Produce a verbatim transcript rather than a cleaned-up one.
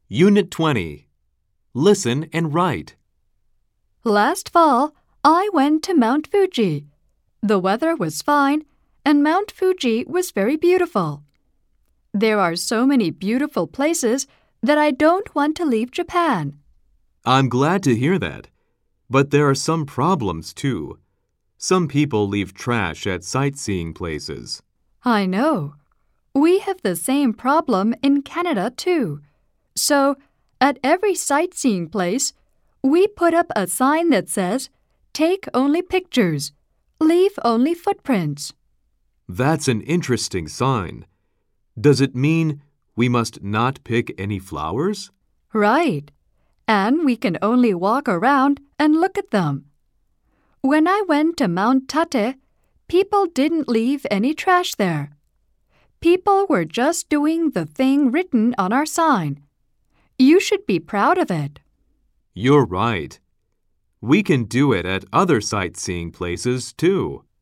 Unit twenty. Listen and write. Last fall, I went to Mount Fuji. The weather was fine, and Mount Fuji was very beautiful. There are so many beautiful places that I don't want to leave Japan. I'm glad to hear that. But there are some problems, too. Some people leave trash at sightseeing places. I know. We have the same problem in Canada, too. So, at every sightseeing place, we put up a sign that says, "Take only pictures. Leave only footprints." That's an interesting sign. Does it mean we must not pick any flowers? Right. And we can only walk around and look at them. When I went to Mount Tate, people didn't leave any trash there. People were just doing the thing written on our sign. You should be proud of it. You're right. We can do it at other sightseeing places, too.